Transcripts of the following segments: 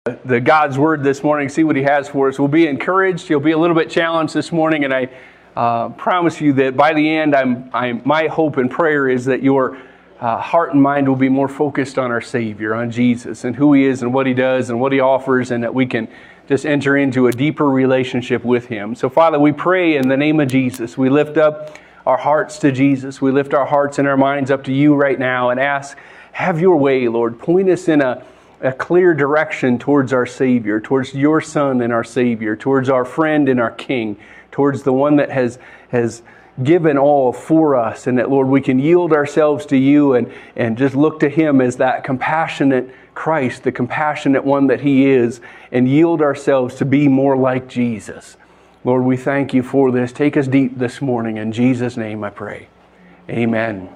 the God's Word this morning, see what He has for us. We'll be encouraged. You'll be a little bit challenged this morning, and I promise you that by the end, my hope and prayer is that your heart and mind will be more focused on our Savior, on Jesus, and who He is and what He does and what He offers, and that we can just enter into a deeper relationship with Him. So, Father, we pray in the name of Jesus. We lift up our hearts to Jesus. We lift our hearts and our minds up to You right now and ask, have Your way, Lord. Point us in a clear direction towards our Savior, towards Your Son and our Savior, towards our friend and our King, towards the one that has given all for us, and that, Lord, we can yield ourselves to You and just look to Him as that compassionate Christ, the compassionate one that He is, and yield ourselves to be more like Jesus. Lord, we thank You for this. Take us deep this morning. In Jesus' name I pray. Amen.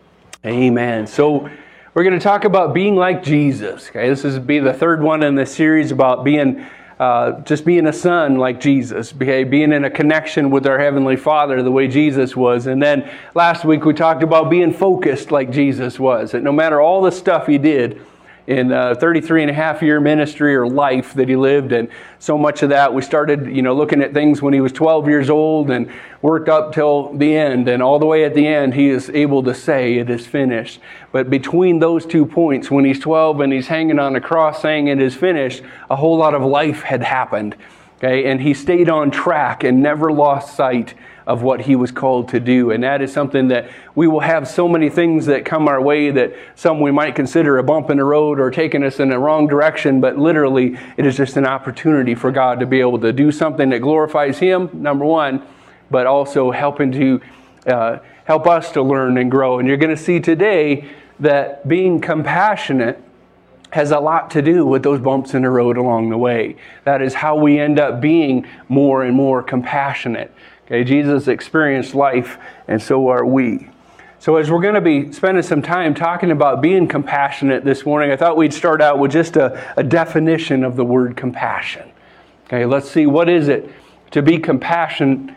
Amen. So, we're going to talk about being like Jesus. Okay, this is be the third one in this series about being just being a son like Jesus. Okay, being in a connection with our Heavenly Father the way Jesus was. And then last week we talked about being focused like Jesus was. That no matter all the stuff He did in 33 and a half year ministry or life that He lived, and so much of that we started looking at things when He was 12 years old and worked up till the end, and all the way at the end He is able to say it is finished. But between those 2 points, when He's 12 and He's hanging on a cross saying it is finished, a whole lot of life had happened. Okay, and He stayed on track and never lost sight of what He was called to do. And that is something that we will have so many things that come our way that some we might consider a bump in the road or taking us in the wrong direction, but literally it is just an opportunity for God to be able to do something that glorifies Him, number one, but also helping to help us to learn and grow. And you're going to see today that being compassionate has a lot to do with those bumps in the road along the way. That is how we end up being more and more compassionate. Okay, Jesus experienced life, and so are we. So as we're going to be spending some time talking about being compassionate this morning, I thought we'd start out with just a definition of the word compassion. Okay, let's see, what is it to be compassionate?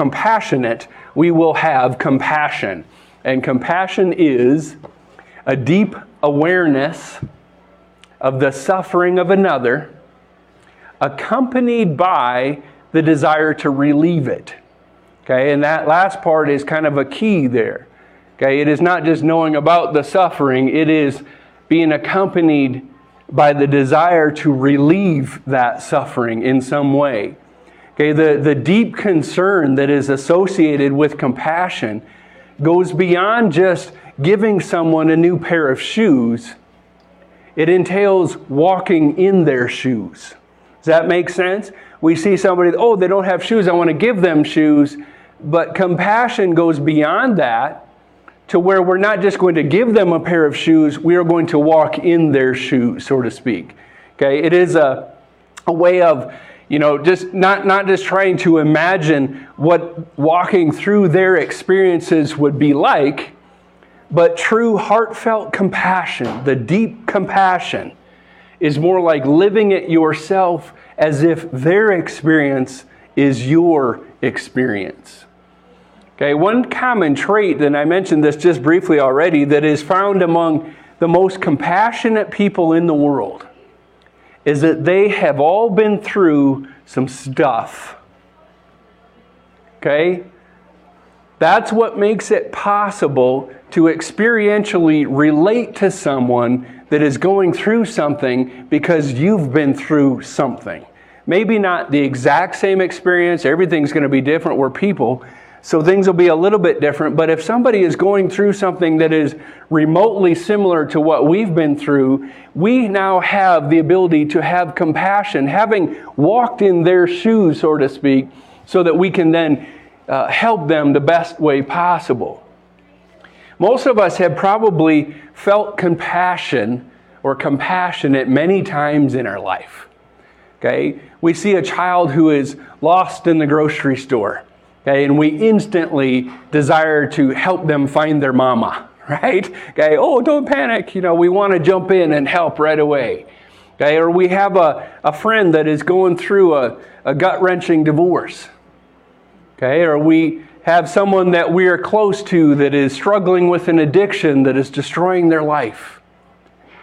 We will have compassion. And compassion is a deep awareness of the suffering of another, accompanied by the desire to relieve it. Okay, and that last part is kind of a key there. Okay, it is not just knowing about the suffering, it is being accompanied by the desire to relieve that suffering in some way. Okay, the deep concern that is associated with compassion goes beyond just giving someone a new pair of shoes. It entails walking in their shoes. Does that make sense? We see somebody, they don't have shoes, I want to give them shoes. But compassion goes beyond that to where we're not just going to give them a pair of shoes, we are going to walk in their shoes, so to speak. Okay, it is a way of, just not just trying to imagine what walking through their experiences would be like, but true heartfelt compassion, the deep compassion, is more like living it yourself as if their experience is your experience. Okay, one common trait, and I mentioned this just briefly already, that is found among the most compassionate people in the world is that they have all been through some stuff. Okay? That's what makes it possible to experientially relate to someone that is going through something because you've been through something. Maybe not the exact same experience, everything's going to be different, we're people, so things will be a little bit different, but if somebody is going through something that is remotely similar to what we've been through, we now have the ability to have compassion, having walked in their shoes, so to speak, so that we can then help them the best way possible. Most of us have probably felt compassion or compassionate many times in our life. Okay, we see a child who is lost in the grocery store. Okay, and we instantly desire to help them find their mama, right? Okay, don't panic. We want to jump in and help right away. Okay, or we have a friend that is going through a gut-wrenching divorce. Okay, or we have someone that we are close to that is struggling with an addiction that is destroying their life.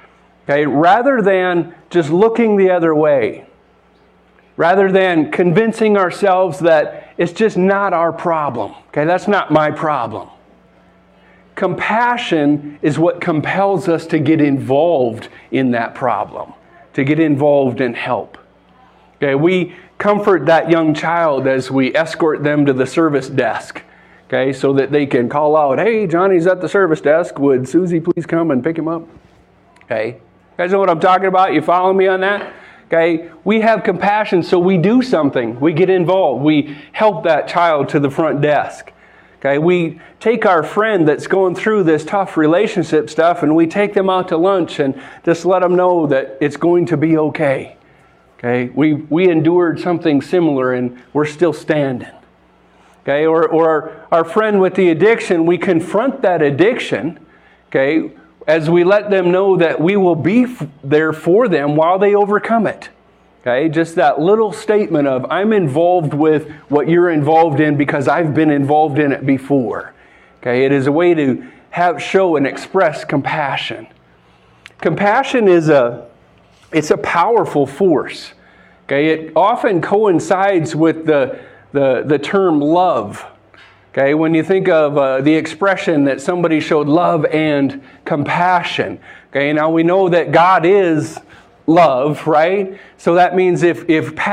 Okay, rather than just looking the other way, rather than convincing ourselves that it's just not our problem. Okay, that's not my problem. Compassion is what compels us to get involved in that problem, to get involved and help. Okay, we comfort that young child as we escort them to the service desk. Okay, so that they can call out, "Hey, Johnny's at the service desk. Would Susie please come and pick him up?" Okay, you guys know what I'm talking about? You follow me on that? Okay, we have compassion, so we do something. We get involved. We help that child to the front desk. Okay, we take our friend that's going through this tough relationship stuff and we take them out to lunch and just let them know that it's going to be okay. Okay, we endured something similar and we're still standing. Okay, or our friend with the addiction, we confront that addiction, okay, as we let them know that we will be there for them while they overcome it. Okay, just that little statement of, I'm involved with what you're involved in because I've been involved in it before. Okay, it is a way to show and express compassion. Compassion it's a powerful force. Okay, it often coincides with the term love. Okay, when you think of the expression that somebody showed love and compassion. Okay, now we know that God is love, right? So that means if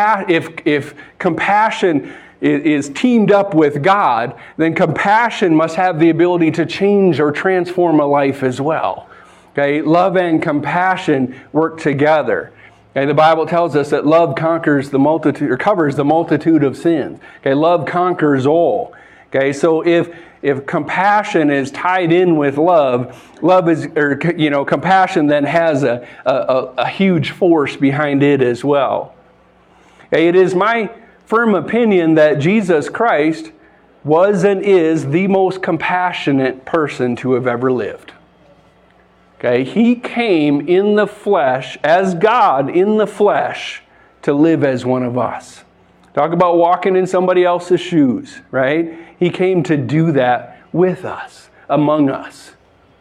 compassion is teamed up with God, then compassion must have the ability to change or transform a life as well. Okay, love and compassion work together. Okay, the Bible tells us that love conquers the multitude, or covers the multitude of sins. Okay, love conquers all. Okay, so if compassion is tied in with love is, compassion then has a huge force behind it as well. Okay, it is my firm opinion that Jesus Christ was and is the most compassionate person to have ever lived. Okay, He came in the flesh, as God in the flesh, to live as one of us. Talk about walking in somebody else's shoes, right? He came to do that with us, among us.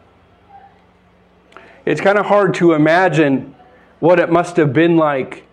It's kind of hard to imagine what it must have been like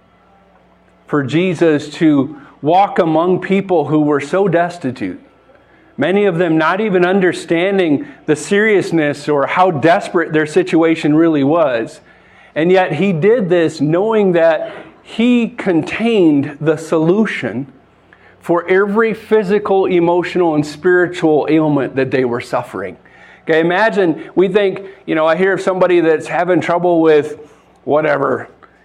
for Jesus to walk among people who were so destitute. Many of them not even understanding the seriousness or how desperate their situation really was. And yet He did this knowing that He contained the solution for every physical, emotional, and spiritual ailment that they were suffering. Okay, imagine, we think, I hear of somebody that's having trouble with whatever,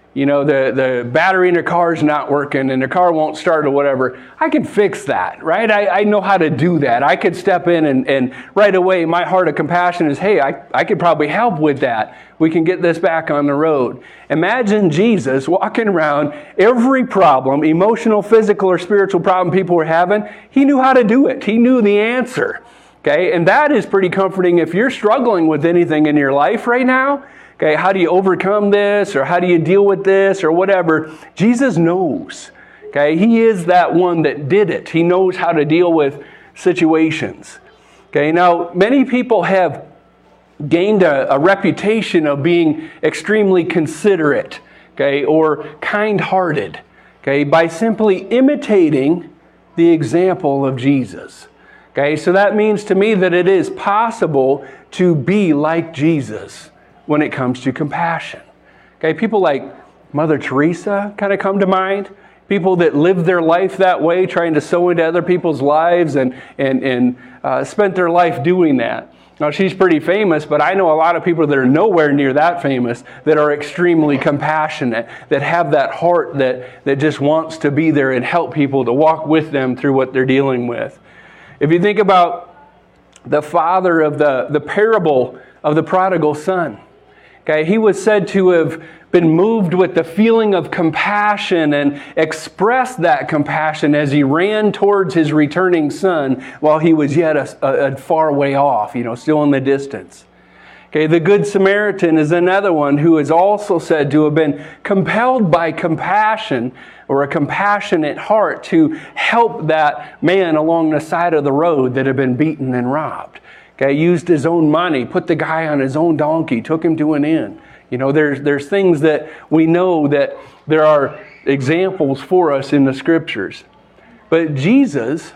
the battery in their car's not working and their car won't start or whatever. I can fix that, right? I know how to do that. I could step in and right away my heart of compassion is, hey, I could probably help with that. We can get this back on the road. Imagine Jesus walking around every problem, emotional, physical, or spiritual problem people were having. He knew how to do it. He knew the answer. Okay, and that is pretty comforting if you're struggling with anything in your life right now. Okay, how do you overcome this, or how do you deal with this, or whatever? Jesus knows. Okay, He is that one that did it. He knows how to deal with situations. Okay, now many people have gained a reputation of being extremely considerate, okay, or kind-hearted, okay, by simply imitating the example of Jesus. Okay, so that means to me that it is possible to be like Jesus when it comes to compassion. Okay, people like Mother Teresa kind of come to mind. People that lived their life that way, trying to sow into other people's lives and spent their life doing that. Now, she's pretty famous, but I know a lot of people that are nowhere near that famous that are extremely compassionate, that have that heart that just wants to be there and help people, to walk with them through what they're dealing with. If you think about the father of the parable of the prodigal son, okay, he was said to have been moved with the feeling of compassion and expressed that compassion as he ran towards his returning son while he was yet a far way off, still in the distance. Okay, the Good Samaritan is another one who is also said to have been compelled by compassion or a compassionate heart to help that man along the side of the road that had been beaten and robbed. Okay, used his own money, put the guy on his own donkey, took him to an inn. You know, there's things that we know that there are examples for us in the Scriptures. But Jesus,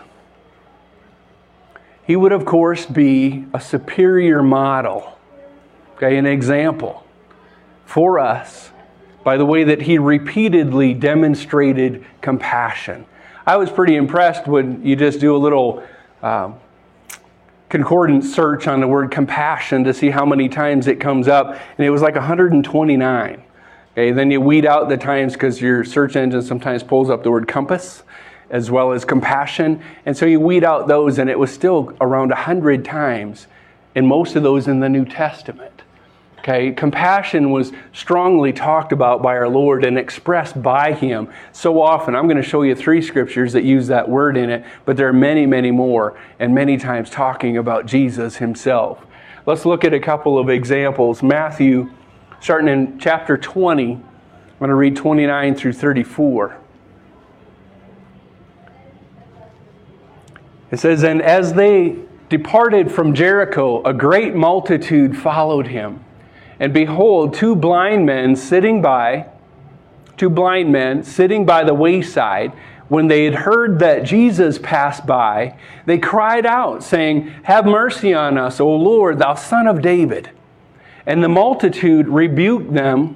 he would, of course, be a superior model, okay, an example for us by the way that he repeatedly demonstrated compassion. I was pretty impressed when you just do a little concordance search on the word compassion to see how many times it comes up, and it was like 129. Okay, then you weed out the times because your search engine sometimes pulls up the word compass as well as compassion, and so you weed out those, and it was still around 100 times, and most of those in the New Testament. Okay, compassion was strongly talked about by our Lord and expressed by him so often. I'm going to show you 3 scriptures that use that word in it, but there are many, many more, and many times talking about Jesus himself. Let's look at a couple of examples. Matthew, starting in chapter 20, I'm going to read 29 through 34. It says, "And as they departed from Jericho, a great multitude followed him. And behold, two blind men sitting by the wayside, when they had heard that Jesus passed by, they cried out, saying, 'Have mercy on us, O Lord, thou Son of David.' And the multitude rebuked them."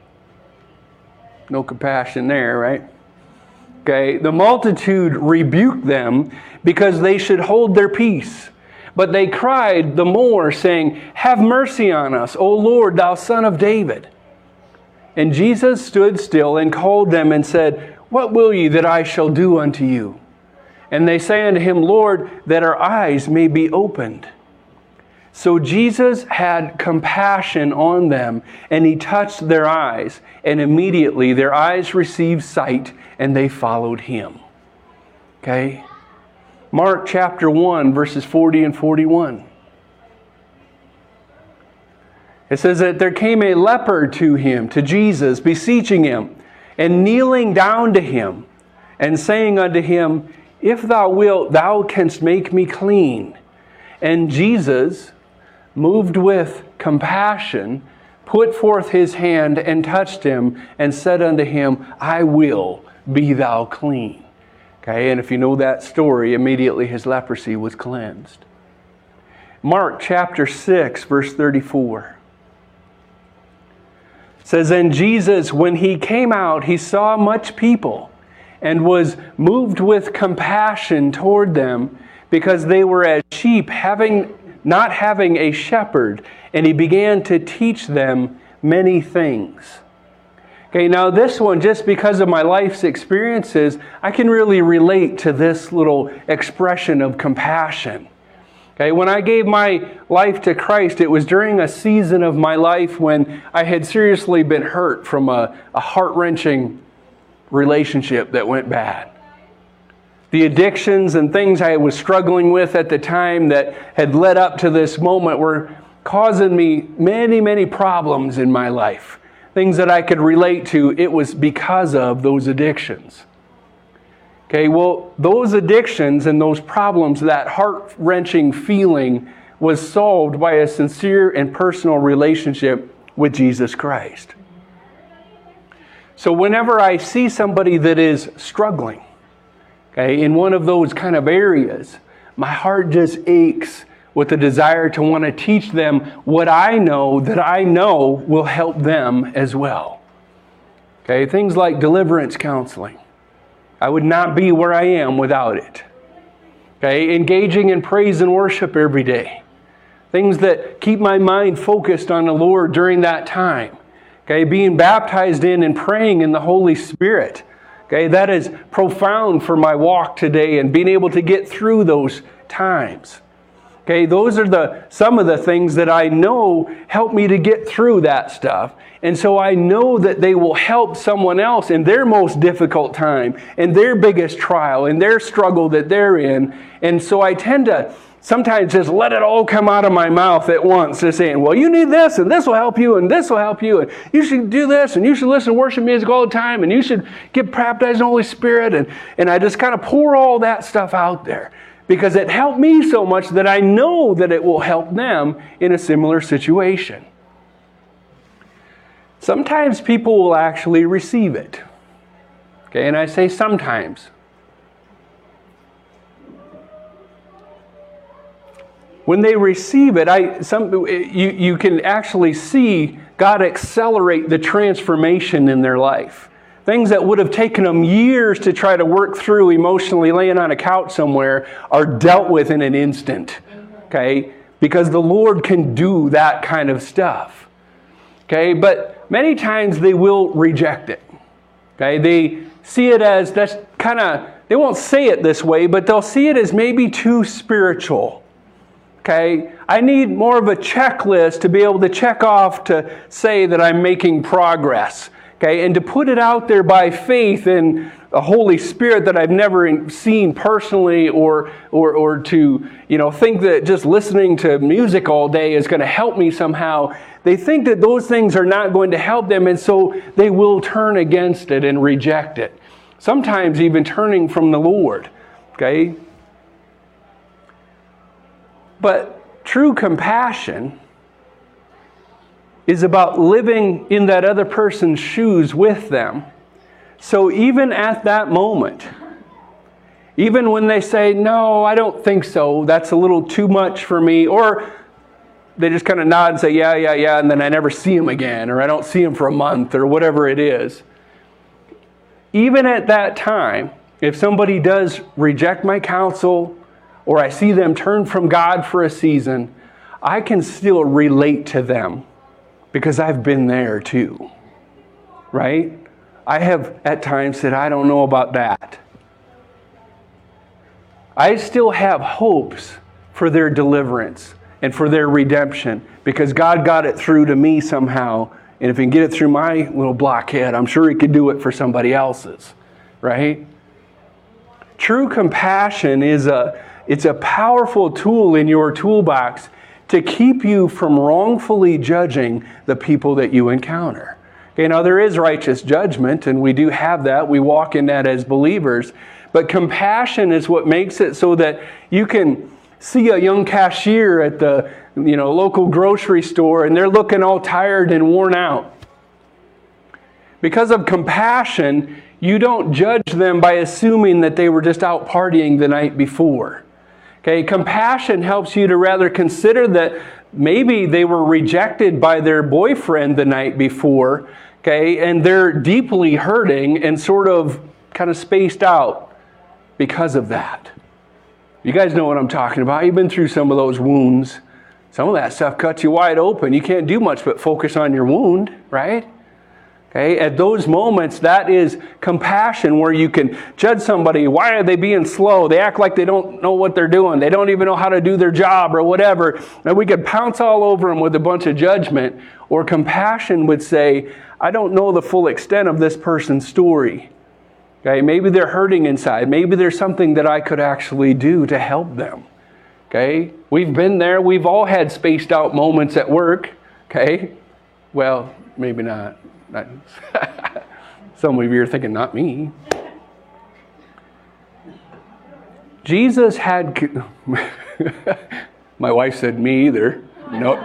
No compassion there, right? Okay, the multitude rebuked them because they should hold their peace. But they cried the more, saying, "Have mercy on us, O Lord, thou Son of David." And Jesus stood still and called them and said, "What will ye that I shall do unto you?" And they say unto him, "Lord, that our eyes may be opened." So Jesus had compassion on them, and he touched their eyes, and immediately their eyes received sight, and they followed him. Okay? Mark chapter 1, verses 40 and 41. It says that there came a leper to him, to Jesus, beseeching him, and kneeling down to him, and saying unto him, "If thou wilt, thou canst make me clean." And Jesus, moved with compassion, put forth his hand and touched him, and said unto him, "I will, be thou clean." Okay, and if you know that story, immediately his leprosy was cleansed. Mark chapter 6, verse 34. It says, "And Jesus, when he came out, he saw much people, and was moved with compassion toward them, because they were as sheep not having a shepherd, and he began to teach them many things." Okay, now this one, just because of my life's experiences, I can really relate to this little expression of compassion. Okay, when I gave my life to Christ, it was during a season of my life when I had seriously been hurt from a heart-wrenching relationship that went bad. The addictions and things I was struggling with at the time that had led up to this moment were causing me many, many problems in my life. Things that I could relate to, it was because of those addictions. Okay, well, those addictions and those problems, that heart-wrenching feeling was solved by a sincere and personal relationship with Jesus Christ. So whenever I see somebody that is struggling, okay, in one of those kind of areas, my heart just aches with the desire to want to teach them what I know that I know will help them as well. Okay, things like deliverance counseling. I would not be where I am without it. Okay, engaging in praise and worship every day. Things that keep my mind focused on the Lord during that time. Okay, being baptized in and praying in the Holy Spirit. Okay, that is profound for my walk today and being able to get through those times. Okay, those are some of the things that I know help me to get through that stuff. And so I know that they will help someone else in their most difficult time, in their biggest trial, in their struggle that they're in. And so I tend to sometimes just let it all come out of my mouth at once, just saying, well, you need this, and this will help you, and this will help you, and you should do this, and you should listen to worship music all the time, and you should get baptized in the Holy Spirit. And I just kind of pour all that stuff out there, because it helped me so much that I know that it will help them in a similar situation. sometimes people will actually receive it. Okay, and I say sometimes. When they receive it, you can actually see God accelerate the transformation in their life. Things that would have taken them years to try to work through emotionally, laying on a couch somewhere, are dealt with in an instant. Okay? Because the Lord can do that kind of stuff. Okay? But many times they will reject it. Okay? They see it as, they won't say it this way, but they'll see it as maybe too spiritual. Okay, I need more of a checklist to be able to check off to say that I'm making progress. Okay, and to put it out there by faith in a Holy Spirit that I've never seen personally, or to think that just listening to music all day is going to help me somehow. They think that those things are not going to help them, and so they will turn against it and reject it. Sometimes even turning from the Lord. Okay. But true compassion is about living in that other person's shoes with them. So even at that moment, even when they say, no, I don't think so, that's a little too much for me, or they just kind of nod and say, yeah, and then I never see them again, or I don't see them for a month, or whatever it is. Even at that time, if somebody does reject my counsel, or I see them turn from God for a season, I can still relate to them because I've been there too. Right? I have at times said, I don't know about that. I still have hopes for their deliverance and for their redemption because God got it through to me somehow. And if He can get it through my little blockhead, I'm sure He could do it for somebody else's. Right? True compassion it's a powerful tool in your toolbox to keep you from wrongfully judging the people that you encounter. Okay, now there is righteous judgment, and we do have that. We walk in that as believers. But compassion is what makes it so that you can see a young cashier at the local grocery store, and they're looking all tired and worn out. Because of compassion, you don't judge them by assuming that they were just out partying the night before. Okay, compassion helps you to rather consider that maybe they were rejected by their boyfriend the night before, okay, and they're deeply hurting and kind of spaced out because of that. You guys know what I'm talking about. You've been through some of those wounds. Some of that stuff cuts you wide open. You can't do much but focus on your wound, right? Okay, at those moments, that is compassion, where you can judge somebody. Why are they being slow? They act like they don't know what they're doing. They don't even know how to do their job or whatever. And we could pounce all over them with a bunch of judgment. Or compassion would say, I don't know the full extent of this person's story. Okay, maybe they're hurting inside. Maybe there's something that I could actually do to help them. Okay, we've been there. We've all had spaced out moments at work. Okay, well, maybe not. Some of you are thinking, not me. Jesus had... My wife said, me either. No.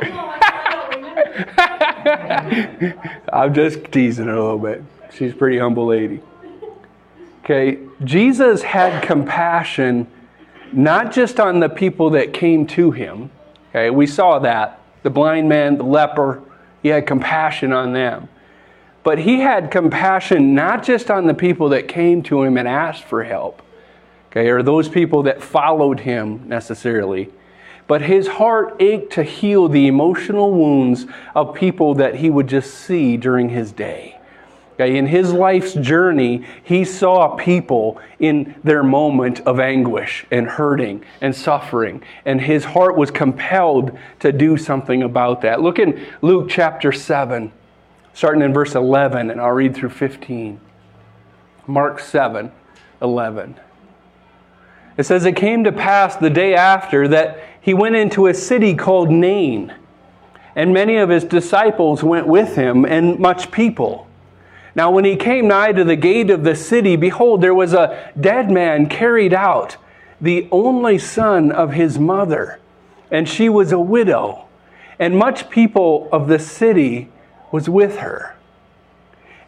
I'm just teasing her a little bit. She's a pretty humble lady. Okay, Jesus had compassion not just on the people that came to Him. Okay, we saw that. The blind man, the leper, He had compassion on them. But He had compassion not just on the people that came to Him and asked for help, okay, or those people that followed Him necessarily. But His heart ached to heal the emotional wounds of people that He would just see during His day. Okay, in His life's journey, He saw people in their moment of anguish and hurting and suffering. And His heart was compelled to do something about that. Look in Luke chapter 7. Starting in verse 11, and I'll read through 15. Mark 7:11. It says, it came to pass the day after that He went into a city called Nain, and many of His disciples went with Him, and much people. Now when He came nigh to the gate of the city, behold, there was a dead man carried out, the only son of his mother, and she was a widow, and much people of the city was with her.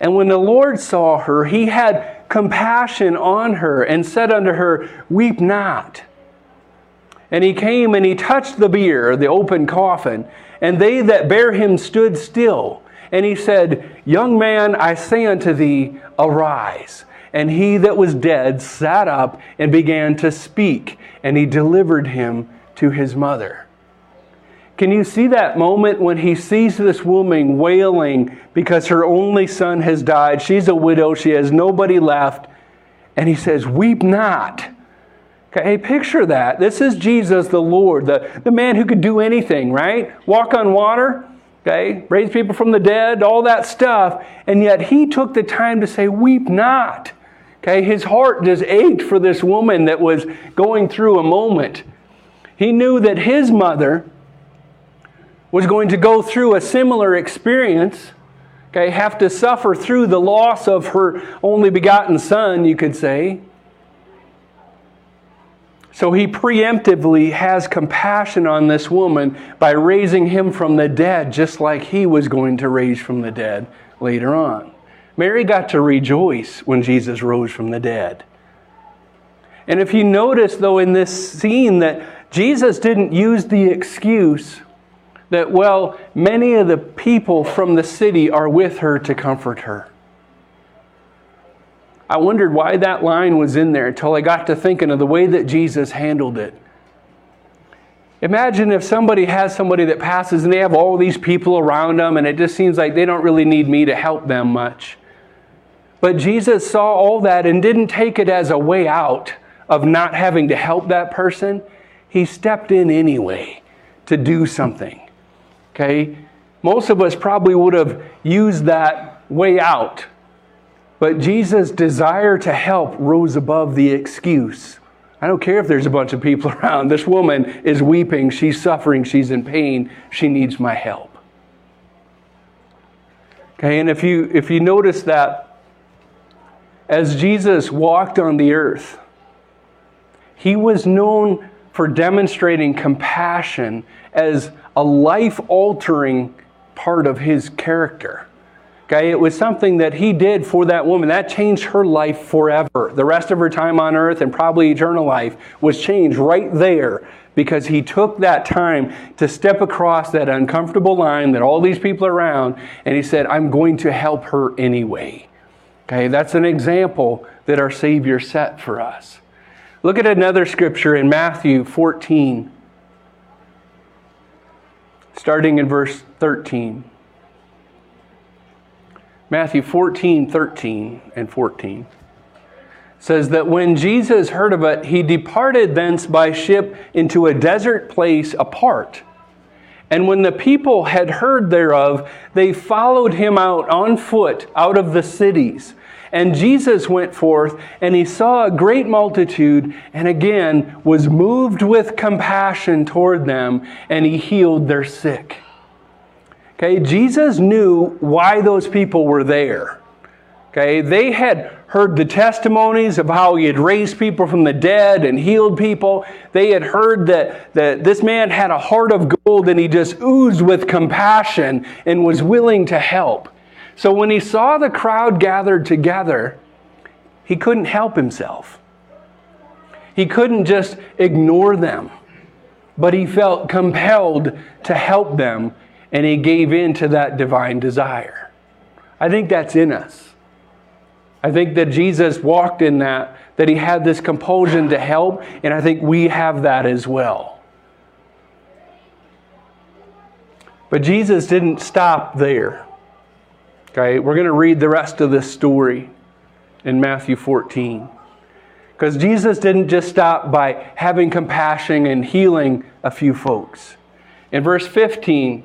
And when the Lord saw her, he had compassion on her and said unto her, Weep not. And he came and he touched the bier, the open coffin, and they that bare him stood still. And he said, Young man, I say unto thee, arise. And he that was dead sat up and began to speak, and he delivered him to his mother. Can you see that moment when he sees this woman wailing because her only son has died? She's a widow. She has nobody left. And he says, Weep not. Okay, picture that. This is Jesus the Lord, the man who could do anything, right? Walk on water, okay, raise people from the dead, all that stuff. And yet he took the time to say, Weep not. Okay, his heart just ached for this woman that was going through a moment. He knew that his mother was going to go through a similar experience, okay, have to suffer through the loss of her only begotten son, you could say. So he preemptively has compassion on this woman by raising him from the dead, just like he was going to raise from the dead later on. Mary got to rejoice when Jesus rose from the dead. And if you notice, though, in this scene that Jesus didn't use the excuse that, well, many of the people from the city are with her to comfort her. I wondered why that line was in there until I got to thinking of the way that Jesus handled it. Imagine if somebody has somebody that passes and they have all these people around them and it just seems like they don't really need me to help them much. But Jesus saw all that and didn't take it as a way out of not having to help that person. He stepped in anyway to do something. Okay? Most of us probably would have used that way out. But Jesus' desire to help rose above the excuse. I don't care if there's a bunch of people around. This woman is weeping. She's suffering. She's in pain. She needs my help. Okay, and if you notice that as Jesus walked on the earth, he was known for demonstrating compassion as a life-altering part of his character. Okay, it was something that he did for that woman. That changed her life forever. The rest of her time on earth and probably eternal life was changed right there because he took that time to step across that uncomfortable line that all these people are around, and he said, I'm going to help her anyway. Okay, that's an example that our Savior set for us. Look at another scripture in Matthew 14, starting in verse 13. Matthew 14, 13 and 14 says that when Jesus heard of it, he departed thence by ship into a desert place apart. And when the people had heard thereof, they followed him out on foot out of the cities. And Jesus went forth, and he saw a great multitude, and again was moved with compassion toward them, and he healed their sick. Okay, Jesus knew why those people were there. Okay, they had heard the testimonies of how he had raised people from the dead and healed people. They had heard that this man had a heart of gold and he just oozed with compassion and was willing to help. So when he saw the crowd gathered together, he couldn't help himself. He couldn't just ignore them, but he felt compelled to help them. And he gave in to that divine desire. I think that's in us. I think that Jesus walked in that he had this compulsion to help, and I think we have that as well. But Jesus didn't stop there. Okay, we're going to read the rest of this story in Matthew 14. Because Jesus didn't just stop by having compassion and healing a few folks. In verse 15,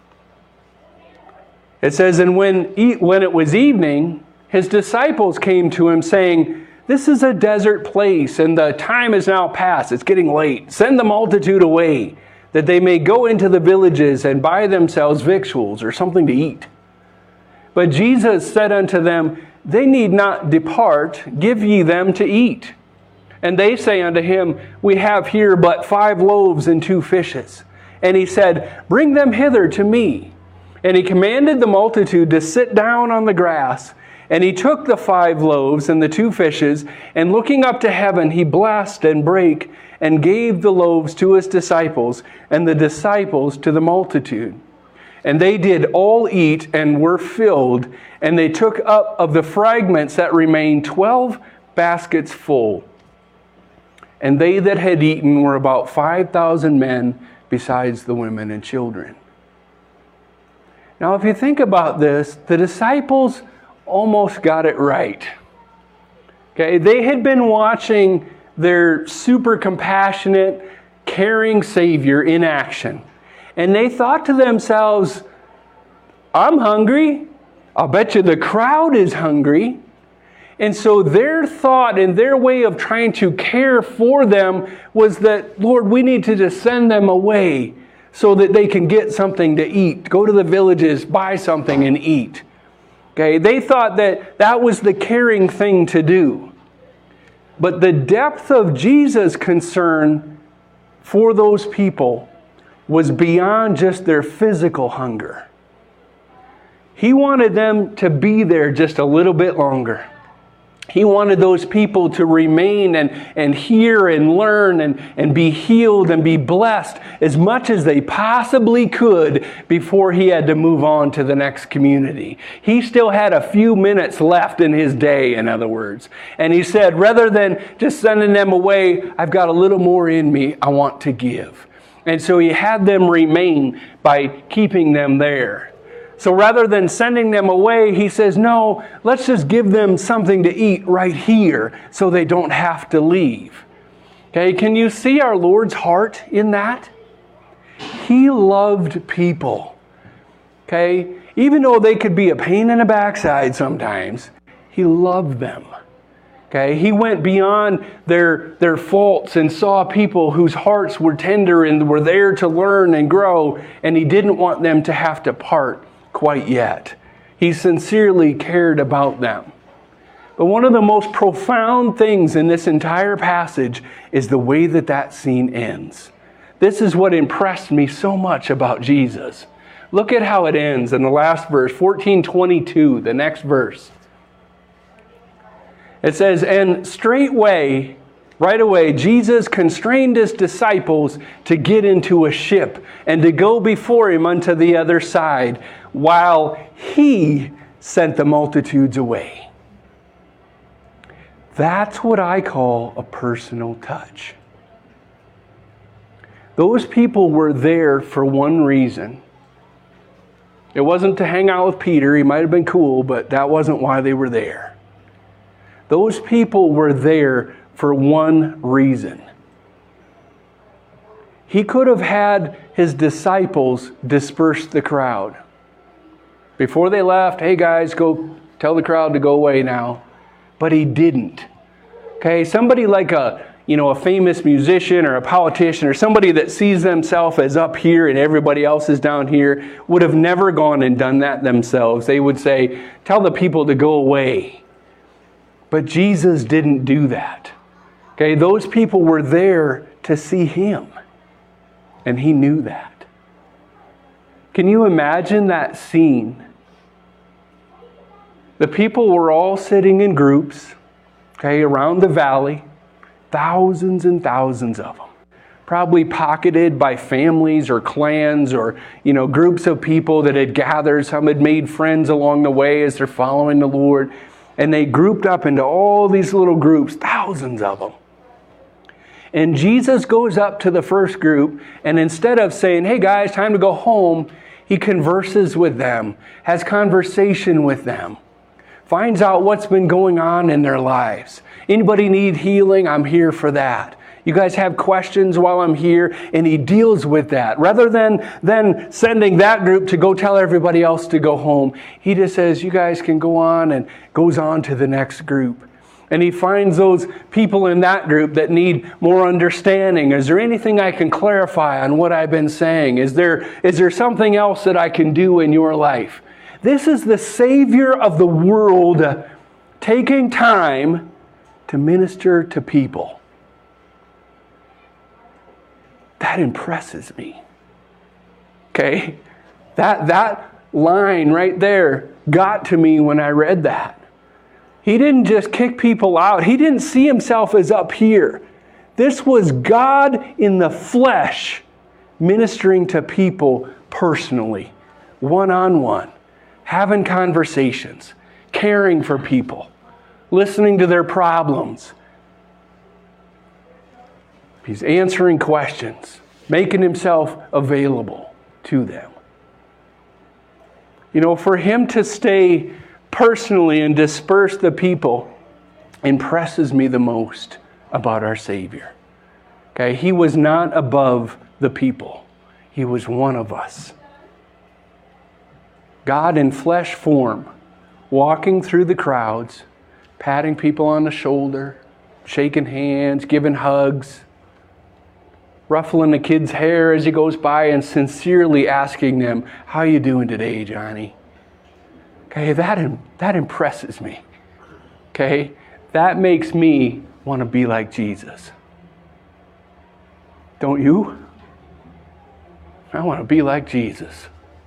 it says, And when it was evening, his disciples came to him, saying, This is a desert place, and the time is now past. It's getting late. Send the multitude away, that they may go into the villages and buy themselves victuals or something to eat. But Jesus said unto them, They need not depart. Give ye them to eat. And they say unto him, We have here but 5 loaves and 2 fishes. And he said, Bring them hither to me. And he commanded the multitude to sit down on the grass. And he took the 5 loaves and the 2 fishes, and looking up to heaven, he blessed and brake and gave the loaves to his disciples, and the disciples to the multitude. And they did all eat and were filled, and they took up of the fragments that remained 12 baskets full. And they that had eaten were about 5,000 men, besides the women and children. Now, if you think about this, the disciples almost got it right. Okay, they had been watching their super compassionate, caring Savior in action. And they thought to themselves, I'm hungry. I'll bet you the crowd is hungry. And so their thought and their way of trying to care for them was that, Lord, we need to just send them away so that they can get something to eat. Go to the villages, buy something and eat. Okay, they thought that that was the caring thing to do. But the depth of Jesus' concern for those people was beyond just their physical hunger. He wanted them to be there just a little bit longer. He wanted those people to remain and hear and learn and be healed and be blessed as much as they possibly could before he had to move on to the next community. He still had a few minutes left in his day, in other words. And he said, rather than just sending them away, I've got a little more in me I want to give. And so he had them remain by keeping them there. So rather than sending them away, he says, no, let's just give them something to eat right here so they don't have to leave. Okay, can you see our Lord's heart in that? He loved people. Okay, even though they could be a pain in the backside sometimes, he loved them. Okay, he went beyond their faults and saw people whose hearts were tender and were there to learn and grow, and he didn't want them to have to part quite yet. He sincerely cared about them. But one of the most profound things in this entire passage is the way that that scene ends. This is what impressed me so much about Jesus. Look at how it ends in the last verse, 14:22, the next verse. It says, and straightway, right away, Jesus constrained his disciples to get into a ship and to go before him unto the other side, while he sent the multitudes away. That's what I call a personal touch. Those people were there for one reason. It wasn't to hang out with Peter. He might have been cool, but that wasn't why they were there. Those people were there for one reason. He could have had his disciples disperse the crowd. Before they left, hey guys, go tell the crowd to go away now. But he didn't. Okay, somebody like a famous musician or a politician or somebody that sees themselves as up here and everybody else is down here would have never gone and done that themselves. They would say, tell the people to go away. But Jesus didn't do that. Okay, those people were there to see him. And he knew that. Can you imagine that scene? The people were all sitting in groups, okay, around the valley. Thousands and thousands of them. Probably pocketed by families or clans or, groups of people that had gathered. Some had made friends along the way as they're following the Lord. And they grouped up into all these little groups, thousands of them. And Jesus goes up to the first group, and instead of saying, hey guys, time to go home, he converses with them, has conversation with them, finds out what's been going on in their lives. Anybody need healing? I'm here for that. You guys have questions while I'm here, and he deals with that. Rather than sending that group to go tell everybody else to go home, he just says, you guys can go on, and goes on to the next group. And he finds those people in that group that need more understanding. Is there anything I can clarify on what I've been saying? Is there something else that I can do in your life? This is the Savior of the world taking time to minister to people. That impresses me. Okay? That line right there got to me when I read that. He didn't just kick people out. He didn't see himself as up here. This was God in the flesh ministering to people personally, one-on-one, having conversations, caring for people, listening to their problems. He's answering questions, making himself available to them. You know, for him to stay personally and disperse the people impresses me the most about our Savior. Okay, he was not above the people. He was one of us. God in flesh form, walking through the crowds, patting people on the shoulder, shaking hands, giving hugs, ruffling the kid's hair as he goes by and sincerely asking them, "How you doing today, Johnny?" Okay, that impresses me. Okay, that makes me want to be like Jesus. Don't you? I want to be like Jesus.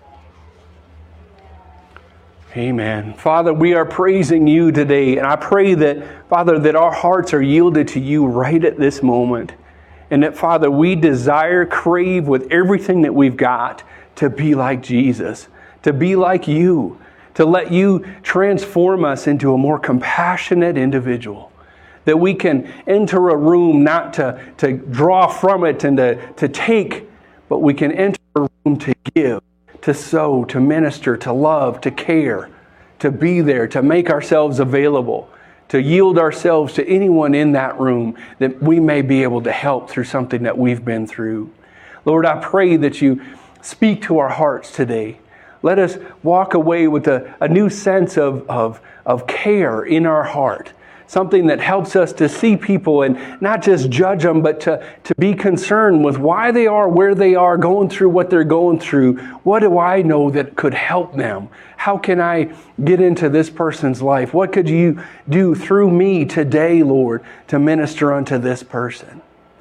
Amen. Father, we are praising you today, and I pray that, Father, that our hearts are yielded to you right at this moment. And that, Father, we desire, crave with everything that we've got to be like Jesus, to be like you, to let you transform us into a more compassionate individual. That we can enter a room not to draw from it and to take, but we can enter a room to give, to sow, to minister, to love, to care, to be there, to make ourselves available, to yield ourselves to anyone in that room that we may be able to help through something that we've been through. Lord, I pray that you speak to our hearts today. Let us walk away with a new sense of care in our heart. Something that helps us to see people and not just judge them, but to be concerned with why they are where they are, going through what they're going through. What do I know that could help them? How can I get into this person's life? What could you do through me today, Lord, to minister unto this person?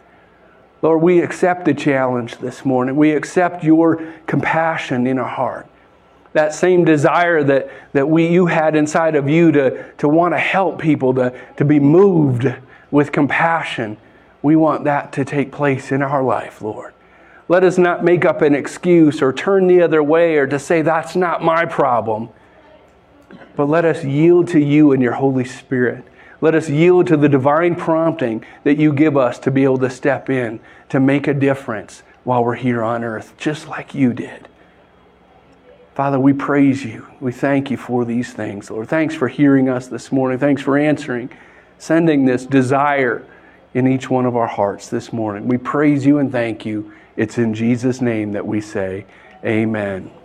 Lord, we accept the challenge this morning. We accept your compassion in our heart. That same desire that you had inside of you to want to help people, to be moved with compassion. We want that to take place in our life, Lord. Let us not make up an excuse or turn the other way or to say that's not my problem. But let us yield to you and your Holy Spirit. Let us yield to the divine prompting that you give us to be able to step in, to make a difference while we're here on earth, just like you did. Father, we praise you. We thank you for these things, Lord. Thanks for hearing us this morning. Thanks for answering, sending this desire in each one of our hearts this morning. We praise you and thank you. It's in Jesus' name that we say, amen.